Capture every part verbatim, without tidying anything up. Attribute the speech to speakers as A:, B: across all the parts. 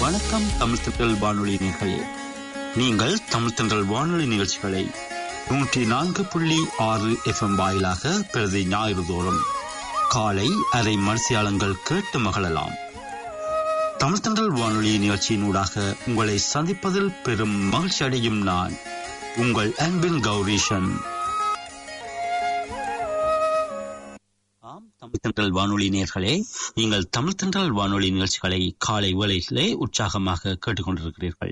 A: வணக்கம் தமிழ் தென்றல் வானொலி நேயர்களே, நீங்கள் தமிழ் தென்றல் வானொலி நிகழ்ச்சிகளை நூற்றி நான்கு புள்ளி ஆறு எஃப் எம் வாயிலாக பிரதி ஞாயிறு தோறும் காலை அரை மணித்தியாலங்கள் கேட்டு மகிழலாம். தமிழ் தென்றல் வானொலி நிகழ்ச்சியினூடாக உங்களை சந்திப்பதில் பெரும் மகிழ்ச்சி அடையும் நான் உங்கள் அன்பின் கௌரீஷன். தமிழ் தென்றல் வானொலி நேயர்களே, நீங்கள் தமிழ் தென்றல் வானொலி நிகழ்ச்சிகளை காலை வேளையிலே உற்சாகமாக கேட்டுக்கொண்டிருக்கிறீர்கள்.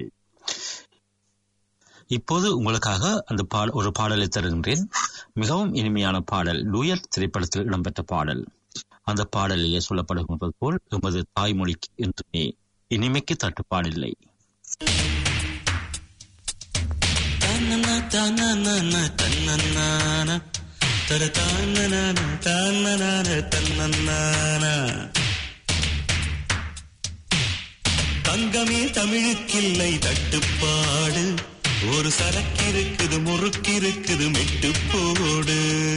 A: இப்போது உங்களுக்காக அந்த ஒரு பாடலை தருகின்றேன். மிகவும் இனிமையான பாடல், டூயட் திரைப்படத்தில் இடம்பெற்ற பாடல். அந்த பாடலிலே சொல்லப்படுகின்றது போல் எமது தாய்மொழிக்கு என்றுமே இனிமைக்கு தட்டுப்பாடில்லை.
B: தங்கமே தமிழுக்கில்லை தட்டுப்பாடு, ஒரு சரக்கு இருக்குது முறுக்கு இருக்குது மெட்டு போடு.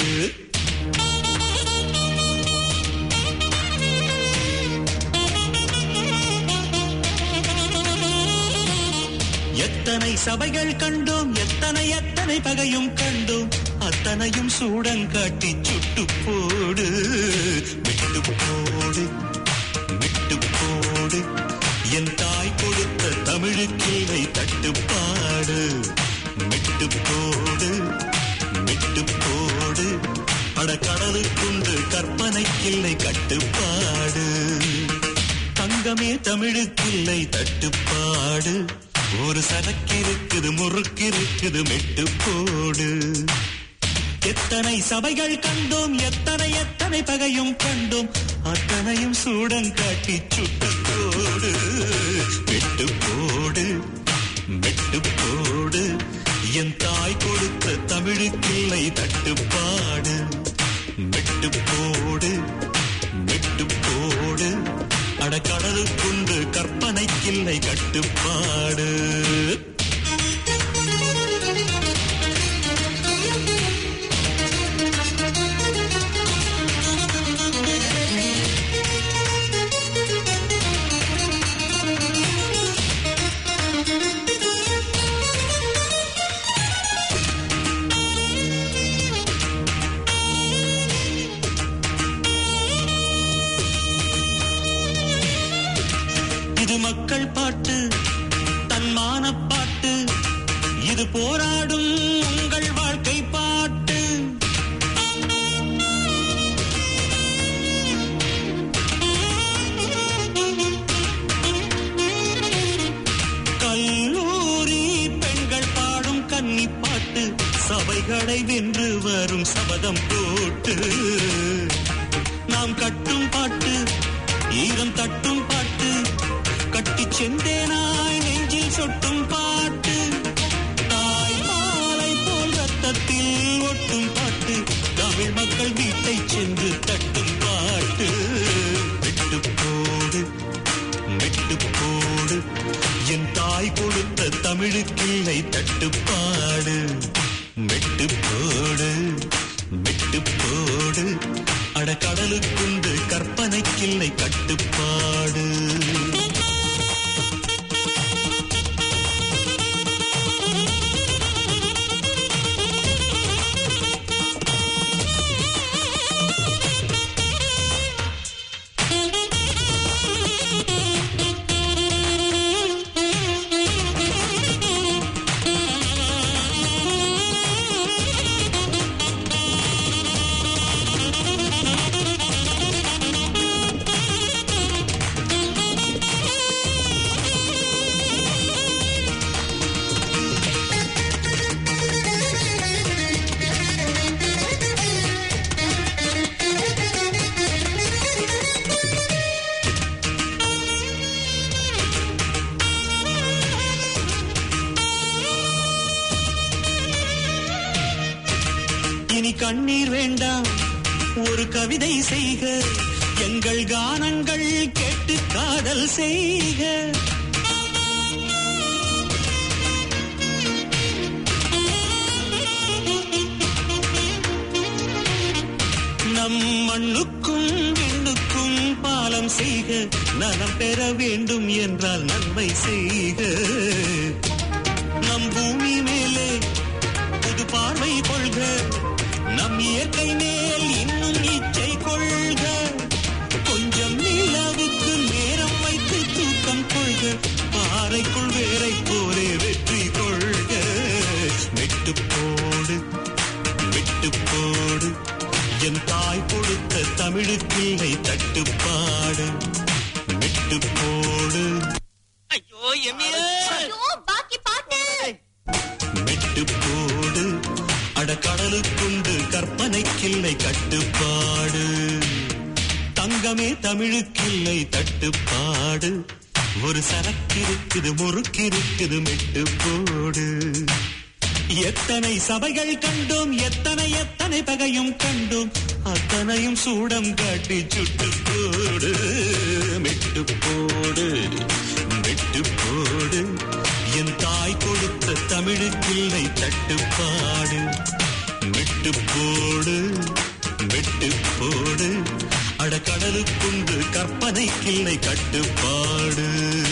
B: எத்தனை சபைகள் கண்டோம், எத்தனை எத்தனை பகையும் கண்டோம், அத்தனையும் சூடங்காட்டி சுட்டு போடு. விட்டு போடு விட்டு போடு, என் தாய் கொடுத்த தமிழுக்கில்லை தட்டுப்பாடு. விட்டு போடு விட்டு போடு, அட கடலுக்குண்டு கற்பனைக்கில்லை கட்டுப்பாடு. தங்கமே தமிழுக்கில்லை தட்டுப்பாடு, ஒரு சரக்கு இருக்குது முறுக்கு இருக்குது மெட்டு போடு. எத்தனை சபைகள் கண்டோம், எத்தனை எத்தனை பகையும் கண்டோம், அத்தனையும் சூடங்காட்டி சுட்டு போடு. மெட்டு போடு மெட்டு போடு, என் தாய் கொடுத்த தமிழுக்கில்லை தட்டுப்பாடு. மெட்டு போடு மெட்டு போடு, அட கடலுக்குண்டு கற்பனைக்கில்லை கட்டுப்பாடு. இது மக்கள் பாட்டு, தன்மான பாட்டு, இது போராடும் உங்கள் வாழ்க்கை பாட்டு. கல்லூரி பெண்கள் பாடும் கன்னி பாட்டு, சபைகளை வென்று வரும் சபதம் போட்டு. நாம் கட்டும் பாட்டு, ஈரம் தட்டும் பாட்டு, கட்டி செந்தேனாய் நெஞ்சில் சொட்டும் பாட்டு. தாய் மாலை போல் ரத்தத்தில் ஒட்டும் பாட்டு, தமிழ் மக்கள் வீட்டை சென்று தட்டும் பாட்டு. விட்டு போடு விட்டு போடு, என் தாய் கொடுத்த தமிழுக்கில்லை தட்டுப்பாடு. விட்டு போடு விட்டு போடு, அட கடலுக்குண்டு கற்பனைக்கில்லை கட்டுப்பாடு. இனி கண்ணீர் வேண்டாம், ஒரு கவிதை செய்க, எங்கள் கானங்கள் கேட்டு காதல் செய்க. நம் மண்ணுக்கும் விண்ணுக்கும் பா காலம் செய்க, நலம் பெற வேண்டும் என்றால் நன்மை செய்க. நம் பூமி மேலே புது பார்வை கொள்க, நம் இயற்கை மேல் இன்னும் இச்சை கொள்க. கொஞ்சம் நிலவுக்கு நேரம் வைத்து தூக்கம் கொள்க, பாறைக்குள் வேரை போலே வெற்றி கொள்க. விட்டு போடு விட்டு போடு, என் தாய் கொடுத்த தமிழுக்கில்லை தட்டுப்பாடு. விட்டு போடு.
C: ஐயோ எம்மியே, பாக்கி பாட்டு.
B: விட்டு போடு, அடக்கடலுக்குண்டு கற்பனைக்கில்லை கட்டுப்பாடு. தங்கமே தமிழுக்கில்லை தட்டுப்பாடு. ஒரு சரக்கிருக்குது முறுக்கிருக்குது விட்டு போடு. எத்தனை சபைகள் கண்டோம், எத்தனை எத்தனை பகையும் கண்டோம், அத்தனையும் சூடம் காட்டி சுட்டு போடு. விட்டு போடு விட்டு போடு, என் தாய் கொடுத்த தமிழுக்கில்லை தட்டுப்பாடு. விட்டு போடு விட்டு போடு, அடக்கடலுக்குண்டு கற்பனைக்கில்லை கட்டுப்பாடு.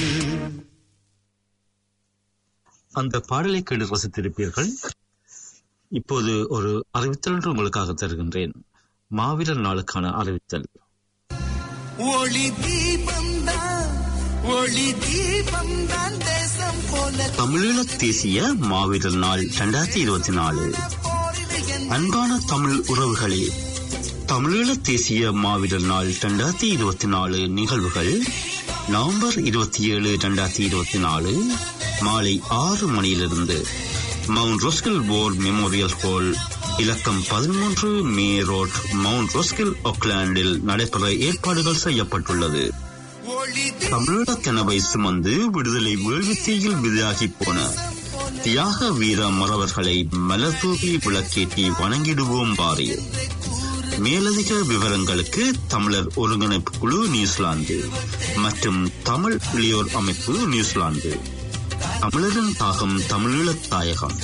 A: அந்த பாடலை கேட்டு ரசித்திருப்பீர்கள். இப்போது ஒரு அறிவித்தல் என்று உங்களுக்காக தருகின்றேன். மாவீரர் நாளுக்கான அறிவித்தல்.
D: ஒளி தீபம் தான், ஒளி தீபம் தான் தேசம் போல.
A: தமிழீழ தேசிய மாவீரர் நாள் இரண்டாயிரத்தி இருபத்தி நாலு. அன்பான தமிழ் உறவுகளே, தமிழீழ தேசிய மாவீரர் நாள் இரண்டாயிரத்தி இருபத்தி நாலு நிகழ்வுகள் நவம்பர் இருபத்தி ஏழு இரண்டாயிரத்தி இருபத்தி நாலு மாலை ஆறு மணியிலிருந்து mount Roskill war memorial hall, இலக்கம் பதிமூன்று மே ரோட், மவுண்ட் ரோஸ்கில், ஆக்லாந்தில் நடைபெற ஏற்பாடுகள் செய்யப்பட்டுள்ளது. தமிழீழ கனவை சுமந்து விடுதலை வேள்வித்தீயில் விதையாகி போன தியாக வீர மறவர்களை மலர்தூவி விளக்கேற்றி வணங்கிடுவோம் வாரி. மேலதிக விவரங்களுக்கு தமிழர் ஒருங்கிணைப்பு குழு நியூசிலாந்து மற்றும் தமிழ் இளையோர் அமைப்பு நியூசிலாந்து. தமிழரின் தாகம், தமிழீழத் தாயகம்.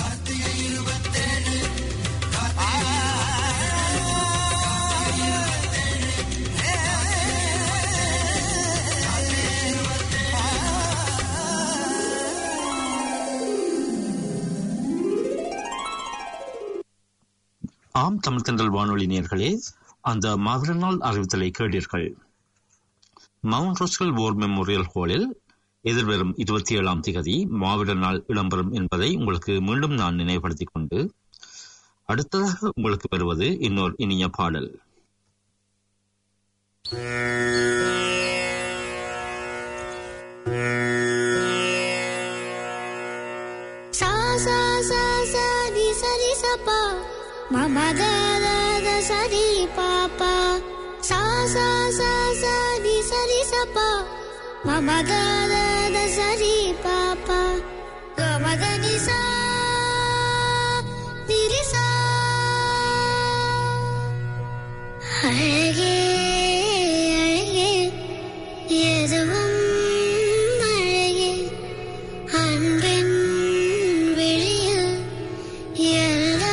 A: ஆம், தமிழ் தென்றல் வானொலி நேயர்களே, அந்த மாவீரர் நாள் அறிவித்தலை கேட்டீர்கள். மவுண்ட் ரோஸ்கில் வார் மெமோரியல் ஹாலில் எதிர்வரும் இருபத்தி ஏழாம் திகதி மாவீரர் நாள் இடம்பெறும் என்பதை உங்களுக்கு மீண்டும் நான் நினைவுபடுத்திக் கொண்டு அடுத்ததாக உங்களுக்கு வருவது இன்னொரு இனிய பாடல்.
E: Mama da da da sa di pa pa, sa sa sa sa di sa di sa pa. Mama da da da sa di pa pa, ga ma da ni sa di di sa. Alage alage yedavum alage anben veliya yella.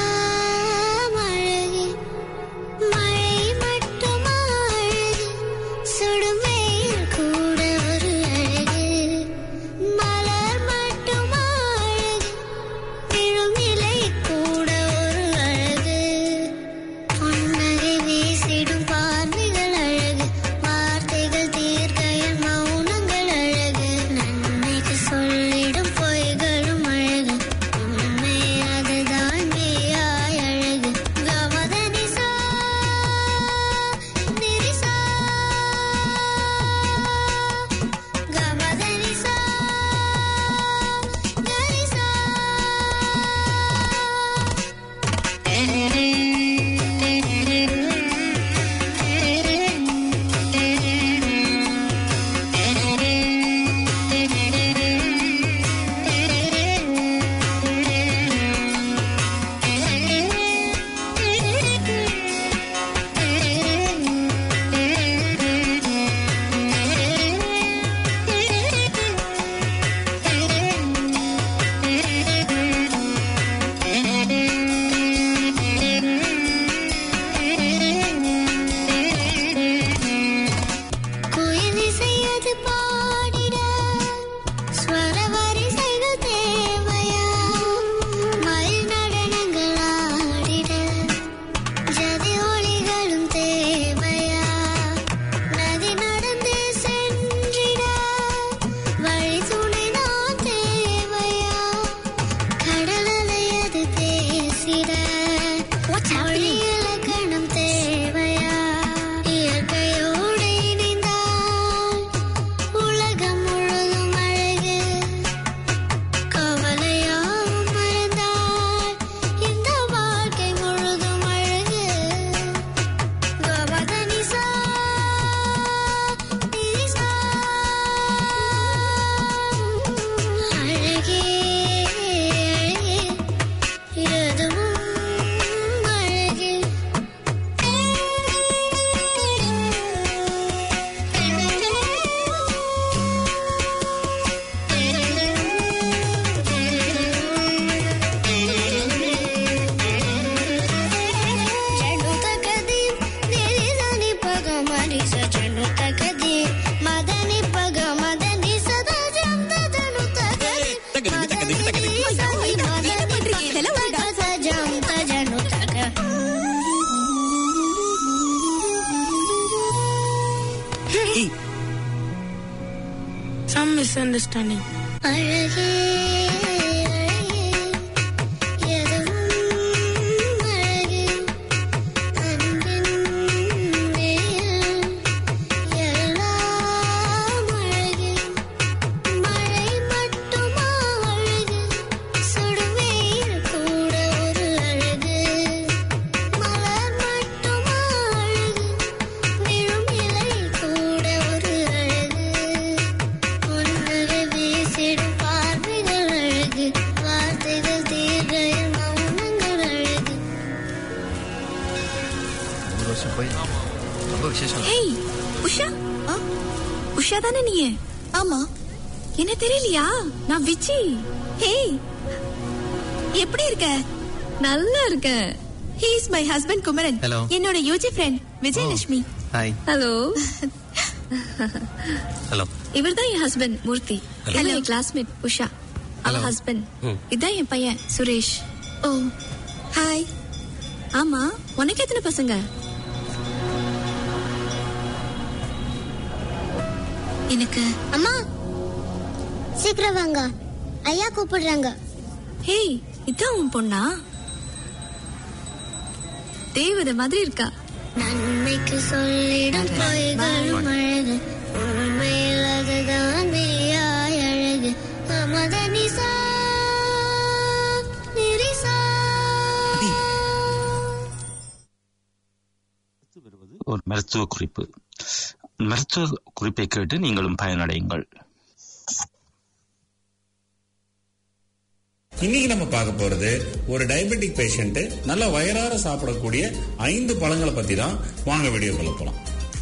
F: Some misunderstanding.
E: அழகே
G: உஷா தானே நீ? ஆமா. என்ன தெரியலையா? நான் விச்சி. ஹே, எப்படி இருக்க? நல்லா இருக்க. He is my husband Kumaran. என்னோட UG friend Vijayalakshmi. Hi. Hello.
H: Hello.
G: இவர்தான் என் ஹஸ்பண்ட் மூர்த்தி. ஹலோ. என் கிளாஸ்மேட் உஷா. அவ ஹஸ்பண்ட். இதான் என் பையன் சுரேஷ். ஓ ஹாய். ஆமா, உனக்கு எத்தனை பசங்க? எனக்கு
E: அம்மா சீக்கிரம் வாங்க, ஐயா கூப்பிடுறாங்க.
G: ஹே, இதான் உன் பொண்ணா? தேவதை மாதிரி இருக்கா.
E: நன்மைக்கு சொல்லிடும் பொய்களும் அழகு, உண்மையில் அதுதான் மெய்யாய் அழகு. அமத நிசா நிரிசா.
A: ஒரு மருத்துவ குறிப்பு. மருத்துவ குறிப்பை கேட்டு நீங்களும் பயனடையுங்கள்.
I: இன்னைக்கு நம்ம பார்க்க போறது ஒரு டயபெட்டிக் பேஷண்ட் நல்ல வயிறார சாப்பிடக்கூடிய ஐந்து பழங்களை பத்தி தான். வாங்க வீடியோக்குள்ள போலாம்.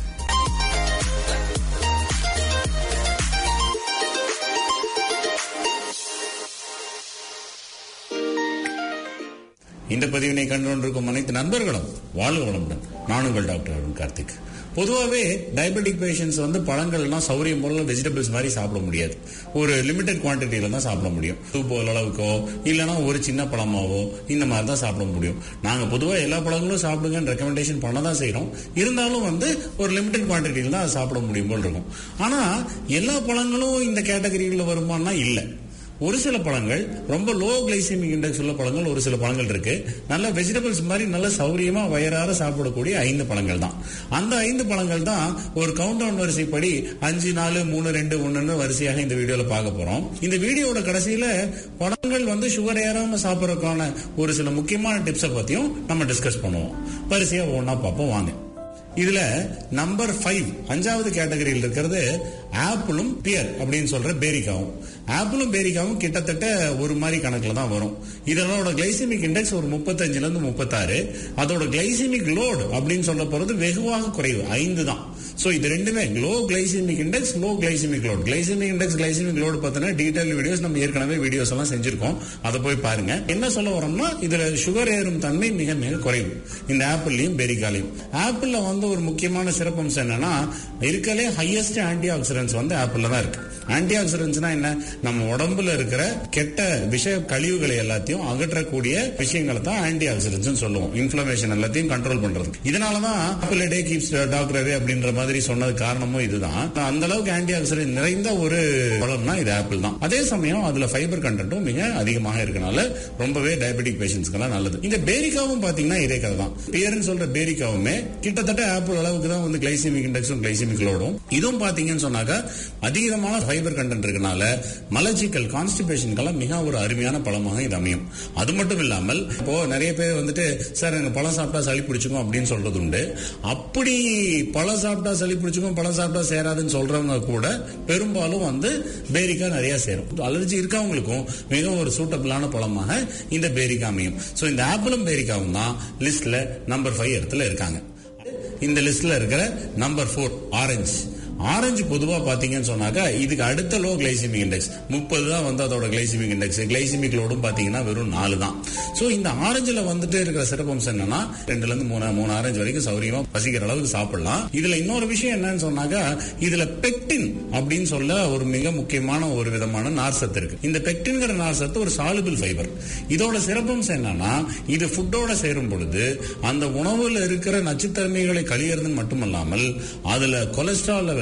I: இந்த பதிவினை கண்டு கொண்டிருக்கும் அனைத்து நண்பர்களும் வாழ்க வளமுடன். நான் உங்கள் டாக்டர் அருண் கார்த்திக். பொதுவாகவே டயபெட்டிக் பேஷண்ட்ஸ் வந்து பழங்கள்லாம் சௌரியம் போல வெஜிடபிள்ஸ் மாதிரி சாப்பிட முடியாது. ஒரு லிமிடெட் குவான்டிட்டியில தான் சாப்பிட முடியும். சூப்பு அளவுக்கோ இல்லைன்னா ஒரு சின்ன பழமாவோ இந்த மாதிரி தான் சாப்பிட முடியும். நாங்கள் பொதுவாக எல்லா பழங்களும் சாப்பிடுங்கன்னு ரெக்கமெண்டேஷன் பண்ண தான் செய்கிறோம். இருந்தாலும் வந்து ஒரு லிமிடெட் குவான்டிட்டியில் தான் சாப்பிட முடியும் போல் இருக்கும். ஆனால் எல்லா பழங்களும் இந்த கேட்டகரியில் வருமானா இல்லை. ஒரு சில பழங்கள் ரொம்ப லோ கிளைசெமிக் இண்டெக்ஸ் உள்ள பழங்கள் ஒரு சில பழங்கள் இருக்கு. நல்ல வெஜிடபிள்ஸ் மாதிரி நல்ல சௌரியமா வயிறார சாப்பிடக்கூடிய ஐந்து பழங்கள் தான். அந்த ஐந்து பழங்கள் தான் ஒரு கவுண்ட் டவுன் வரிசைப்படி அஞ்சு நாலு மூணு ரெண்டு ஒன்னு வரிசையாக இந்த வீடியோல பார்க்க போறோம். இந்த வீடியோட கடைசியில பழங்கள் வந்து சுகர் ஏறாம சாப்பிடறதுக்கான ஒரு சில முக்கியமான டிப்ஸை பத்தியும் நம்ம டிஸ்கஸ் பண்ணுவோம். வரிசையா ஒன்னா பார்ப்போம் வாங்க. இதுல நம்பர் ஃபைவ் அஞ்சாவது கேட்டகரியில் இருக்கிறது ஆப்பிளும் பியர் அப்படின்னு சொல்ற பேரிக்காவும். ஆப்பிளும் பேரிக்காவும் கிட்டத்தட்ட ஒரு மாதிரி கணக்குல தான் வரும். இதனோட கிளைசிமிக் இண்டெக்ஸ் ஒரு முப்பத்தஞ்சுல இருந்து முப்பத்தாறு. அதோட கிளைசிமிக் லோடு அப்படின்னு சொல்ல போறது வெகுவாக குறைவு, ஐந்து தான். சோ இது ரெண்டுமே low glycemic index, low glycemic load. Glycemic index glycemic load பார்த்தீங்கன்னா டீடைல் வீடியோஸ் நம்ம ஏற்கனவே வீடியோஸ் எல்லாம் செஞ்சிருக்கோம். அதை போய் பாருங்க. என்ன சொல்ல வரோம்னா இதுல சுகர் ஏறும் தன்மை மிக மிக குறைவு இந்த ஆப்பிள்லயும் பெரிக்காலையும். ஆப்பிள்ல வந்து ஒரு முக்கியமான சிறப்பம்சம் என்னன்னா இருக்கலே ஹையஸ்ட் ஆன்டி ஆக்சிடென்ட்ஸ் வந்து ஆப்பிள்ல தான் இருக்கு. ஆன்டி ஆக்சிடென்ட்ஸ்னா என்ன? நம்ம உடம்புல இருக்கிற கெட்ட விஷ கழிவுகளை எல்லாத்தையும் அகற்றக்கூடிய விஷயங்களை தான் ஆன்டி ஆக்சிடென்ட்ஸ் சொல்லுவோம். இன்ஃப்ளமேஷன் எல்லாத்தையும் கண்ட்ரோல் பண்றது. இதனாலதான் apple day keeps doctor away அப்படின்ற மாதிரி சொன்னது காரணமும் இதுதான். அந்த அளவுக்கு ஆன்டி ஆக்சிடென்ட் நிறைந்த ஒரு பழம்னா இது ஆப்பிள் தான். அதே சமயம் அதுல ஃபைபர் கண்டென்ட்டும் மிக அதிகமாக இருக்கனால ரொம்பவே டயபெட்டிக் பேஷண்ட்ஸ்க்கு எல்லாம் நல்லது. இந்த பேரிக்காவும் பாத்தீங்கன்னா இதே கதை தான். பியர்னு சொல்ற பேரிக்காவுமே கிட்டத்தட்ட ஆப்பிள் அளவுக்கு தான் வந்து கிளைசிமிக் இண்டெக்ஸும் கிளைசிமிக் லோடும். இதுவும் பாத்தீங்கன்னு சொன்னாக்கா அதிகமான ஃபைபர் கண்டென்ட் இருக்கனால மலச்சிக்கல் கான்ஸ்டிபேஷனுக்கெல்லாம் மிக ஒரு அருமையான பழமாக இது அமையும். அது மட்டும் இல்லாமல் இப்போ நிறைய பேர் வந்துட்டு சார் எனக்கு பழம் சாப்பிட்டா சளி பிடிச்சுக்கும் அப்படின்னு சொல்றது உண்டு. அப்படி பழம் சாப்பிட்டா சளி பிடிச்சுக்கும் பழம் சாப்பிட்டா சேராதுன்னு சொல்றவங்க கூட பெரும்பாலும் வந்து பேரிக்கா நிறைய சேரும். அலர்ஜி இருக்கவங்களுக்கும் மிக ஒரு சூட்டபிளான பழமாக இந்த பேரிக்கா அமையும். சோ இந்த ஆப்பிளும் பேரிக்காவும் தான் லிஸ்ட்ல நம்பர் ஃபைவ் இடத்துல இருக்காங்க. இந்த லிஸ்ட்ல இருக்கிற நம்பர் போர் ஆரஞ்சு. ஆரஞ்சு பொதுவா பாத்தீங்கன்னு சொன்னாக்கா இதுக்கு அடுத்த லோ கிளைசிமிக் இண்டெக்ஸ் முப்பது தான் வந்து அதோட கிளைசிமிக் இண்டெக்ஸ். கிளைசிமிக் லோடும் பாத்தீங்கன்னா வெறும் நாலு தான். சோ இந்த ஆரஞ்சுல வந்துட்டு இருக்கிற சிறப்பம்சம் என்னன்னா ரெண்டுல இருந்து மூணு மூணு ஆரஞ்சு வரைக்கும் சௌரியமா பசிக்கிற அளவுக்கு சாப்பிடலாம். இதுல இன்னொரு விஷயம் என்னன்னு சொன்னாக்கா இதுல பெக்டின் அப்படின்னு சொல்ல ஒரு மிக முக்கியமான ஒரு விதமான நார்சத்து இருக்கு. இந்த பெக்டின்கிற நார்சத்து ஒரு சாலுபிள் ஃபைபர். இதோட சிறப்பம்சம் என்னன்னா இது ஃபுட்டோட சேரும் பொழுது அந்த உணவுல இருக்கிற நச்சுத்தன்மைகளை கழியறது மட்டுமல்லாமல் அதுல கொலஸ்ட்ரால் லெவல்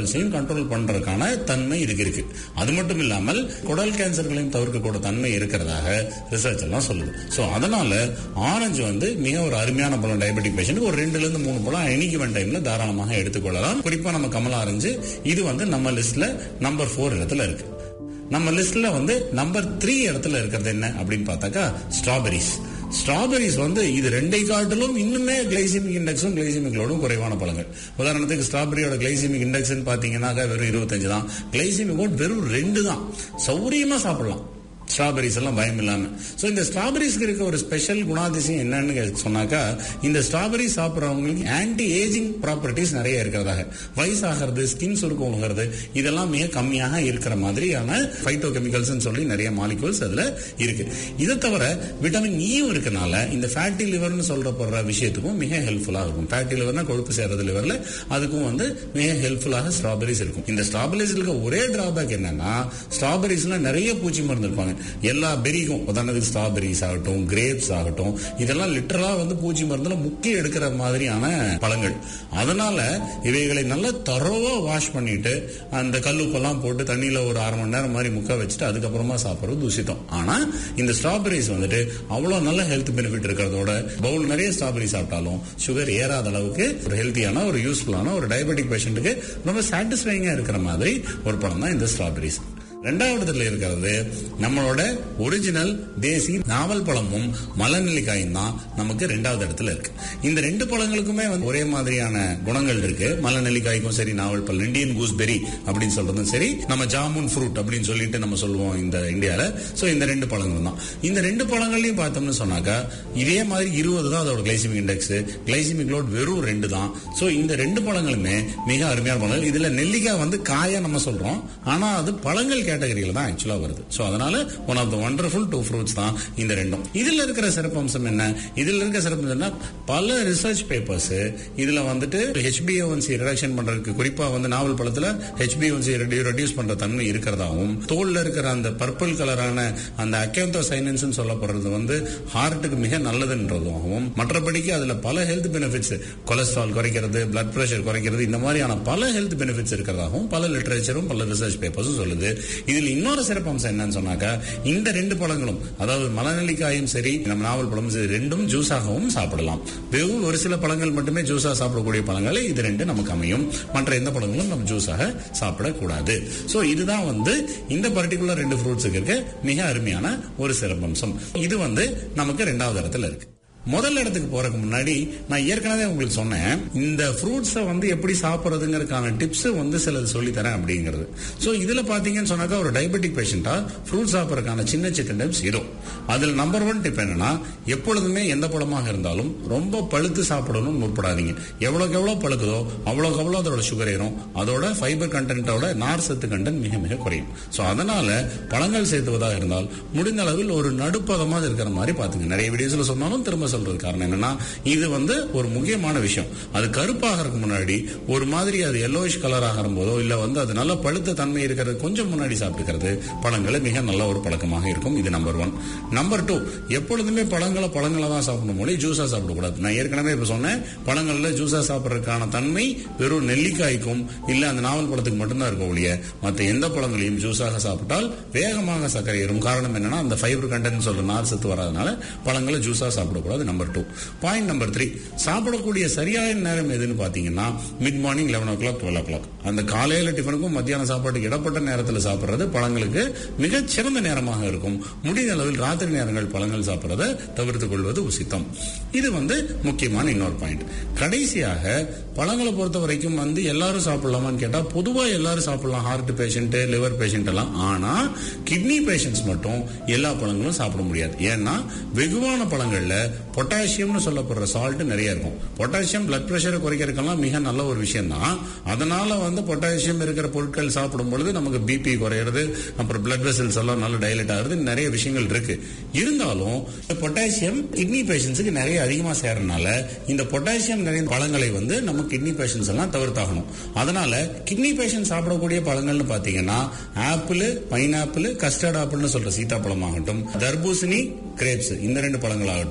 I: லெவல்ஸையும் கண்ட்ரோல் பண்றதுக்கான தன்மை இதுக்கு இருக்கு. அது மட்டும் இல்லாமல் குடல் கேன்சர்களையும் தவிர்க்கக்கூட தன்மை இருக்கிறதாக ரிசர்ச் எல்லாம் சொல்லுது. சோ அதனால ஆரஞ்சு வந்து மிக ஒரு அருமையான பழம். டயபெட்டிக் பேஷண்ட் ஒரு ரெண்டுல இருந்து மூணு பழம் எனி கிவன் டைம்ல தாராளமாக எடுத்துக்கொள்ளலாம். குறிப்பா நம்ம கமலா ஆரஞ்சு இது வந்து நம்ம லிஸ்ட்ல நம்பர் போர் இடத்துல இருக்கு. நம்ம லிஸ்ட்ல வந்து நம்பர் த்ரீ இடத்துல இருக்கிறது என்ன அப்படின்னு பார்த்தாக்கா ஸ்ட்ராபெரிஸ். ஸ்ட்ராபெரிஸ் வந்து இது ரெண்டை காட்டிலும் இன்னுமே கிளைசிமிக் இண்டெக்ஸும் கிளைசிமிக் லோடும் குறைவான பழங்கள். உதாரணத்துக்கு ஸ்ட்ராபெரியோட கிளைசிமிக் இண்டெக்ஸ் பாத்தீங்கன்னாக்கா வெறும் இருபத்தஞ்சு தான், கிளைசிமிக் லோட் வெறும் ரெண்டு தான். சௌரியமா சாப்பிடலாம் ஸ்ட்ராபெரிஸ் எல்லாம் பயம் இல்லாம. சோ இந்த ஸ்ட்ராபெரிஸ்க்கு இருக்க ஒரு ஸ்பெஷல் குணாதிசயம் என்னன்னு சொன்னாக்கா, இந்த ஸ்ட்ராபெரி சாப்பிட்றவங்களுக்கு ஆன்டி ஏஜிங் ப்ராப்பர்ட்டிஸ் நிறைய இருக்கிறதாக, வயசாகிறது, ஸ்கின் சுருக்குங்கிறது இதெல்லாம் மிக கம்மியாக இருக்கிற மாதிரியான பைட்டோ கெமிக்கல்ஸ் சொல்லி நிறைய மாலிகூல்ஸ் அதுல இருக்கு. இதை தவிர விட்டமின் ஈயும் இருக்கனால இந்த ஃபேட்டி லிவர்னு சொல்றப்படுற விஷயத்துக்கும் மிக ஹெல்ப்ஃபுல்லா இருக்கும். ஃபேட்டி லிவர்னா கொழுப்பு சேர்றது லிவர்ல, அதுக்கும் வந்து மிக ஹெல்ப்ஃபுல்லாக ஸ்ட்ராபெரிஸ் இருக்கும். இந்த ஸ்ட்ராபெரிஸ் இருக்க ஒரே டிராபேக் என்னன்னா, ஸ்ட்ராபெரிஸ்ல நிறைய பூச்சி மருந்து இருப்பாங்க. எல்லா பெரிக்கும் உதாரணத்துக்கு ஸ்ட்ராபெரிஸ் ஆகட்டும், கிரேப்ஸ் ஆகட்டும், இதெல்லாம் லிட்டரலா வந்து பூச்சி மருந்துல முக்கிய எடுக்கிற மாதிரியான பழங்கள். அதனால இவைகளை நல்லா தரோவா வாஷ் பண்ணிட்டு அந்த கல்லுப்பெல்லாம் போட்டு தண்ணியில ஒரு அரை மணி நேரம் மாதிரி முக்க வச்சுட்டு அதுக்கப்புறமா சாப்பிடுறது தூசித்தம். ஆனா இந்த ஸ்ட்ராபெரிஸ் வந்துட்டு அவ்வளவு நல்ல ஹெல்த் பெனிஃபிட் இருக்கிறதோட பவுல் நிறைய ஸ்ட்ராபெரி சாப்பிட்டாலும் சுகர் ஏறாத அளவுக்கு ஒரு ஹெல்த்தியான ஒரு யூஸ்ஃபுல்லான ஒரு டயபெட்டிக் பேஷண்ட்டுக்கு ரொம்ப சாட்டிஸ்ஃபைங்கா இருக்கிற மாதிரி ஒரு பழம் தான் இந்த ஸ்ட்ராபெரிஸ். ரெண்டாவது இருக்கிறது நம்மளோட ஒரிஜினல் தேசி நாவல் பழமும் மலநெல்லிக்காயும் தான் நமக்கு ரெண்டாவது இடத்துல இருக்கு. இந்த ரெண்டு பழங்களுக்குமே வந்து ஒரே மாதிரியான குணங்கள் இருக்கு. மலநெல்லிக்காய்க்கும் சரி, நாவல் பழம் இந்தியன் கூஸ்பெரி அப்படின்னு சொல்றதும் சரி, நம்ம ஜாமுன் ஃப்ரூட் அப்படின்னு சொல்லிட்டு நம்ம சொல்லுவோம் இந்த இந்தியால. சோ இந்த ரெண்டு பழங்கள் தான். இந்த ரெண்டு பழங்களையும் பார்த்தோம்னு சொன்னாக்கா இதே மாதிரி இருபது தான் அதோட கிளைசிமிக் இண்டெக்ஸ், கிளைசிமிக் லோட் வெறும் ரெண்டு தான். சோ இந்த ரெண்டு பழங்களுமே மிக அருமையான பழங்கள். இதுல நெல்லிக்காய் வந்து காயா நம்ம சொல்றோம், ஆனா அது பழங்கள் கேட்டகரியில தான் ஆக்சுவலா வருது. சோ அதனால one of the wonderful two fruits தான் இந்த ரெண்டும். இதுல இருக்கிற சிறப்பம்சம் என்ன? இதுல இருக்கிற சிறப்பு என்ன? பல ரிசர்ச் பேப்பர்ஸ் இதுல வந்துட்டு H B A one C reduction பண்றதுக்கு, குறிப்பா வந்து நாவல் பழத்துல H B A one C reduce பண்ற தன்மை இருக்கிறதாவும், தோல்ல இருக்கிற அந்த பர்பிள் கலரான அந்த அக்கேந்தோசைனன்ஸ் சொல்லப்படுறது வந்து ஹார்ட்டுக்கு மிக நல்லதுன்றதாகவும், மற்றபடிக்கு அதுல பல ஹெல்த் பெனிஃபிட்ஸ், கொலஸ்ட்ரால் குறைக்கிறது, பிளட் பிரஷர் குறைக்கிறது, இந்த மாதிரியான பல ஹெல்த் பெனிஃபிட்ஸ் இருக்கிறதாகவும் பல லிட்டரேச்சரும் பல ரிசர்ச் பேப்பர்ஸும் சொல்லுது. இதுல இன்னொரு சிறப்பம்சம் என்னன்னு சொன்னாக்கா, இந்த ரெண்டு பழங்களும் அதாவது மலநெல்லிக்காயும் சரி, நம்ம நாவல் பழமும் சரி, ரெண்டும் ஜூஸாகவும் சாப்பிடலாம். வெறும் ஒரு சில பழங்கள் மட்டுமே ஜூஸா சாப்பிடக்கூடிய பழங்கள் இது ரெண்டு நமக்கு அமையும். மற்ற எந்த பழங்களும் நம்ம ஜூஸாக சாப்பிடக்கூடாது. சோ இதுதான் வந்து இந்த பர்டிகுலர் ரெண்டு ஃப்ரூட்ஸுக்கு இருக்க மிக அருமையான ஒரு சிறப்பம்சம். இது வந்து நமக்கு ரெண்டாவது இடத்துல இருக்கு. முதல் இடத்துக்கு போறதுக்கு முன்னாடி நான் ஏற்கனவே உங்களுக்கு சொன்னேன், இந்த ஃப்ரூட்ஸை வந்து எப்படி சாப்பிட்றதுங்கிறதுக்கான டிப்ஸ் வந்து சிலது சொல்லி தரேன் அப்படிங்கிறது. சோ இதுல பாத்தீங்கன்னு சொன்னாக்கா ஒரு டயபெட்டிக் பேஷண்டா ஃப்ரூட் சாப்பிட்றதுக்கான சின்ன சின்ன டிப்ஸ் இதோ. அதுல நம்பர் ஒன் டிப் என்னன்னா, எப்பொழுதுமே எந்த பழமாக இருந்தாலும் ரொம்ப பழுத்து சாப்பிடணும்னு முற்படாதீங்க. எவ்வளவுக்கு எவ்வளவு பழுக்குதோ அவ்வளவுக்கு எவ்வளவு அதோட சுகர் ஏறும், அதோட ஃபைபர் கண்டென்ட்டோட நார் சத்து கண்டென்ட் மிக மிக குறையும். சோ அதனால பழங்கள் சேர்த்துவதாக இருந்தால் முடிந்த அளவில் ஒரு நடுப்பதமாக இருக்கிற மாதிரி பாத்துங்க. நிறைய வீடியோஸ்ல சொன்னாலும் திரும்ப சொல்றது காரணம் என்னன்னா, இது வந்து ஒரு முக்கியமான விஷயம். அது கருப்பாகிறதுக்கு முன்னாடி ஒரு மாதிரி அது எல்லோயிஷ் கலர் ஆகிற போதோ இல்ல வந்து அது நல்ல பழுத்த தன்மை இருக்கிறது கொஞ்சம் முன்னாடி சாப்பிட்டுக்கிறது பழங்களை மிக நல்ல ஒரு பழக்கமாக இருக்கும். இது நம்பர் ஒன். நம்பர் டூ, எப்பொழுதுமே பழங்களை பழங்களை தான் சாப்பிடும் போது ஜூஸா சாப்பிடக்கூடாது. நான் ஏற்கனவே இப்ப சொன்னேன், பழங்கள்ல ஜூஸா சாப்பிட்றதுக்கான தன்மை வெறும் நெல்லிக்காய்க்கும் இல்ல அந்த நாவல் பழத்துக்கு மட்டும்தான் இருக்கும் ஒழிய மற்ற எந்த பழங்களையும் ஜூஸாக சாப்பிட்டால் வேகமாக சர்க்கரை ஏறும். காரணம் என்னன்னா, அந்த ஃபைபர் கண்டென்ட் சொல்ற நார் சத்து வராதனால பழங்களை ஜூஸா சாப்பிடக்கூடாது. Number two. Point number three, சாப்பிடக்கூடிய சரியான நேரம் எதுன்னு பாத்தீங்கன்னா mid morning eleven o'clock twelve o'clock. அந்த காலையில டிஃபனுக்கும் மத்தியான சாப்பாட்டுக்கு இடப்பட்ட நேரத்தில் சாப்பிடுறது பழங்களுக்கு மிகச் சிறந்த நேரமாக இருக்கும். முடிந்த அளவில் ராத்திரி நேரங்கள் பழங்கள் சாப்பிடுறதை தவிர்த்துக் கொள்வது உசித்தம். இது வந்து முக்கியமான இன்னொரு பாயிண்ட். கடைசியாக பழங்களை பொறுத்த வரைக்கும் வந்து எல்லாரும் சாப்பிடலாமான்னு கேட்டா பொதுவா எல்லாரும் சாப்பிடலாம், ஹார்ட் பேஷண்ட், லிவர் பேஷண்ட் எல்லாம். ஆனா கிட்னி பேஷண்ட்ஸ் மட்டும் எல்லா பழங்களும் சாப்பிட முடியாது. ஏன்னா வெகுவான பழங்கள்ல பொட்டாசியம்னு சொல்லப்படுற சால்ட் நிறைய இருக்கும். பொட்டாசியம் பிளட் பிரஷரை குறைக்கிறதுக்கெல்லாம் மிக நல்ல ஒரு விஷயம் தான். அதனால வந்து பொட்டாசியம் இருக்கிற பொருட்கள் சாப்பிடும் பொழுது நமக்கு பிபி குறையிறது, அப்புறம் பிளட் வெசல்ஸ் எல்லாம் நல்ல டைலேட் ஆகுறது, நிறைய விஷயங்கள் இருக்கு. இருந்தாலும் பொட்டாசியம் கிட்னி பேஷண்ட்ஸுக்கு நிறைய அதிகமா சேரனால இந்த பொட்டாசியம் நிறைய பழங்களை வந்து நம்ம கிட்னி பேஷண்ட்ஸ் எல்லாம் தவிர்த்தாகணும். அதனால கிட்னி பேஷண்ட் சாப்பிடக்கூடிய பழங்கள்னு பாத்தீங்கன்னா ஆப்பிள், பைனாப்பிள், கஸ்டர்ட் ஆப்பிள்னு சொல்ற சீதாப்பழம் ஆகட்டும், தர்பூசணி, கிரேப்ஸ், இந்த ரெண்டு பழங்கள் ஆகட்டும், இல்ல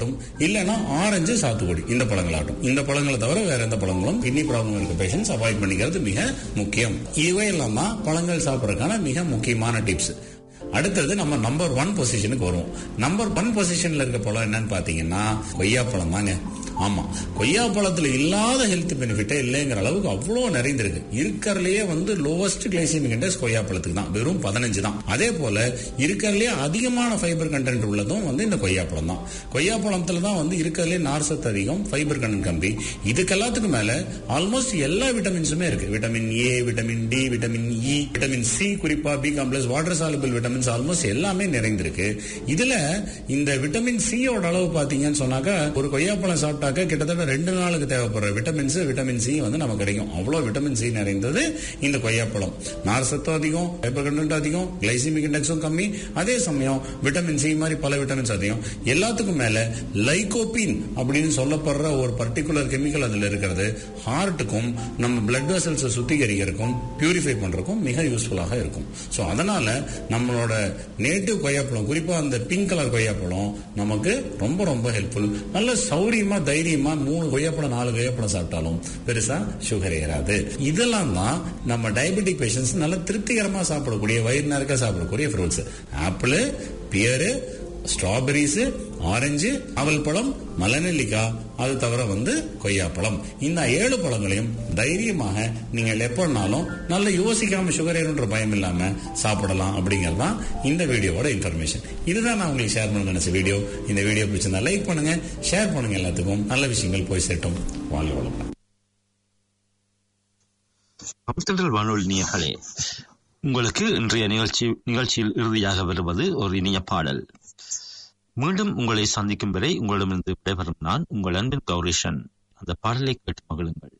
I: இல்லைன்னா ஆரஞ்சு சாத்துக்குடி இந்த பழங்கள் ஆகட்டும். இந்த பழங்களை தவிர வேற எந்த பழங்களும் கிட்னி ப்ராப்ளம் இருக்க பேஷண்ட்ஸ் அவாய்ட் பண்ணிக்கிறது மிக முக்கியம். இவையெல்லாம் தான் பழங்கள் சாப்பிட்றதுக்கான மிக முக்கியமான டிப்ஸ். அடுத்தது நம்ம நம்பர் ஒன் பொசிஷனுக்கு வருவோம். நம்பர் ஒன் பொசிஷன்ல இருக்க பழம் என்னன்னு பாத்தீங்கன்னா கொய்யாப்பழம் தாங்க. ஆமா, கொய்யாப்பழத்துல இல்லாத ஹெல்த் பெனிஃபிட்டே இல்லைங்கிற அளவுக்கு அவ்வளவு நிறைந்திருக்கு. இருக்கிறதுலயே வந்து லோவஸ்ட் கிளைசிமிக் இண்டெக்ஸ் கொய்யாப்பழத்துக்கு தான், வெறும் பதினஞ்சு தான். அதே போல இருக்கிறதுலயே அதிகமான ஃபைபர் கண்டென்ட் உள்ளதும் வந்து இந்த கொய்யாப்பழம் தான். கொய்யாப்பழத்துல தான் வந்து இருக்கிறதுலே நார் சத்து அதிகம், ஃபைபர் கண்டென்ட் கம்மி. இதுக்கு எல்லாத்துக்கும் மேல ஆல்மோஸ்ட் எல்லா விட்டமின்ஸுமே இருக்கு. Vitamin A, vitamin D, vitamin E, vitamin C, குறிப்பா B complex, water soluble vitamins almost எல்லாமே நிறைந்திருக்கு. இதுல இந்த விட்டமின் சியோட அளவு பாத்தீங்கன்னு சொன்னாக்கா ஒரு கொய்யாப்பழம் சாப்பிட்டா கிட்டத்தட்ட ரெண்டு நாளுக்கு தேவைப்படுற விட்டமின்ஸ் விட்டமின் சி வந்து நமக்கு கிடைக்கும். அவ்வளவு விட்டமின் சி நிறைந்தது இந்த கொய்யாப்பழம். நார் சத்து அதிகம், ஃபைபர் கண்டென்ட் அதிகம், கிளைசிமிக் இண்டெக்ஸும் கம்மி. அதே சமயம் விட்டமின் சி மாதிரி பல விட்டமின்ஸ் அதிகம். எல்லாத்துக்கும் மேல லைகோபின் அப்படின்னு சொல்லப்படுற ஒரு பர்டிகுலர் கெமிக்கல் அதுல இருக்கிறது ஹார்ட்டுக்கும் நம்ம பிளட் வெசல்ஸ் சுத்திகரிக்கிறதுக்கும் பியூரிஃபை பண்றதுக்கும் மிக யூஸ்ஃபுல்லாக இருக்கும். ஸோ அதனால நம்மளோட நேட்டிவ் கொய்யாப்பழம், குறிப்பா அந்த பிங்க் கலர் கொய்யாப்பழம் நமக்கு ரொம்ப ரொம்ப ஹெல்ப்ஃபுல். நல்ல சௌரியமா தைரியமா மூணு கொய்யாப்பழம் நாலு கொய்யாப்பழம் சாப்பிட்டாலும் பெருசா சுகர் ஏறாது. இதெல்லாம் தான் நம்ம டயபெட்டிக் பேஷண்ட்ஸ் நல்ல திருப்திகரமா சாப்பிடக்கூடிய, வயிறு நிறைக்க சாப்பிடக்கூடிய fruits. Apple, pear, strawberries, orange, அவல் பழம், மலநெல்லிக்காய், அது தவிர வந்து கொய்யாப்பழம். இந்த ஏழு பழங்களையும் தைரியமாக நீங்கள் எப்பனாலும் நல்ல யோசிக்காம சுகர் ஏறுன்ற பயம் இல்லாம சாப்பிடலாம் அப்படிங்கறதுதான் இந்த வீடியோவோட இன்ஃபர்மேஷன். இதுதான் நான் உங்களுக்கு ஷேர் பண்ண நினைச்ச வீடியோ. இந்த வீடியோ பிடிச்சிருந்தா லைக் பண்ணுங்க, ஷேர் பண்ணுங்க, எல்லாத்துக்கும் நல்ல விஷயங்கள் போய் சேட்டும். வாழ்க வளமுடன்.
A: தமிழ்த்தென்றல் வானொலி நேயர்களே, உங்களுக்கு இன்றைய நிகழ்ச்சி நிகழ்ச்சியில் இறுதியாக வருவது ஒரு இனிய பாடல். மீண்டும் உங்களை சந்திக்கும் வரை உங்களிடமிருந்து விடைபெறும் நான் உங்கள் அன்பின் கௌரிஷன். அந்த பாடலை கேட்டு மகிழுங்கள்.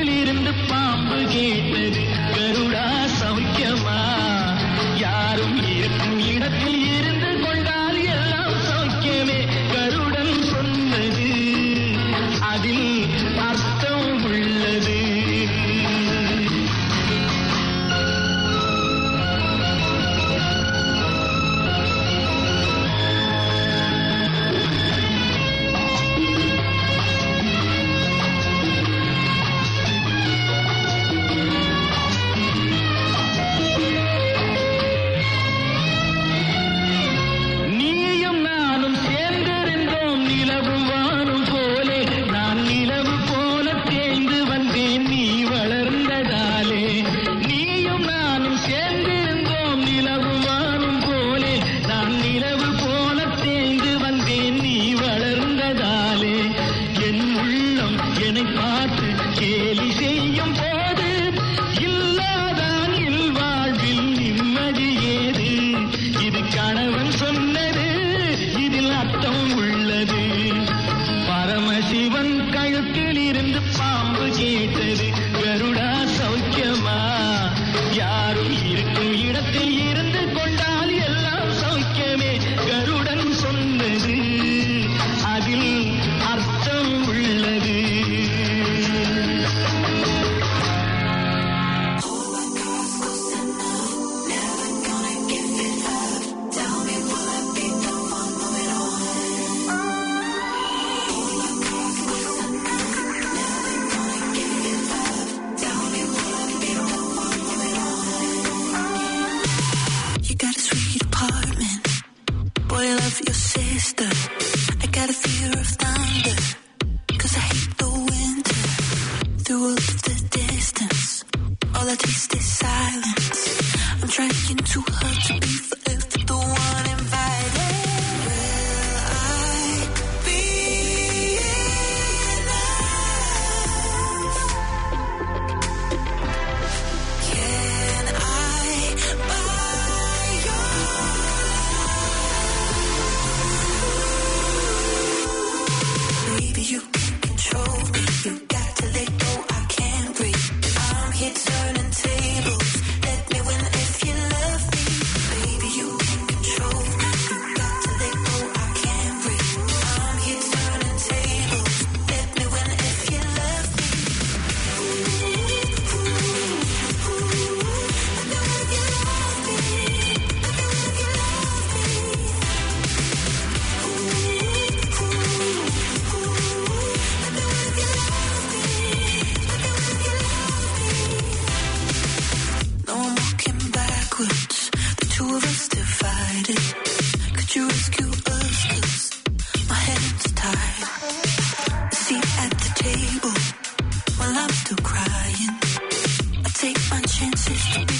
F: பாம்பு கேட்டது கருடா சௌக்கியமா யாரும் என்னை பார்த்து கேலி செய்யும் போது இல்லாதான் இல்வாழ்வில் நிம்மதி ஏது. இது கணவன் சொன்னது, இதில் அர்த்தம் உள்ளது. பரமசிவன் கழுத்தில் இருந்து பாம்பு கேட்டது, கருடா சௌக்கியமா? யாரும் இருக்கும் இடத்தில் இருந்து கொண்டால் எல்லாம் சௌக்கியமே. கருடன் சொன்னது, அதில் அர்த்தம் உள்ளது. Boy, I love your sister. I got a fear of thunder, 'cause I hate the winter. Through all of the distance, all I taste is silence. I'm trying too hard to be forever the one invited. Will I be enough? Can I buy your baby, you can't control me. You got to let go, I can't breathe. I'm here turning tables. Let me win if you love me. Baby, you can't control me. You got to let go, I can't breathe. I'm here turning tables. Let me win if you love me. Let me win if you love me. Let me win if you No, I'm walking backwards, the two of us divided. Could you rescue us, 'cause my hands are tied. A seat at the table while I'm still crying. I take my chances to be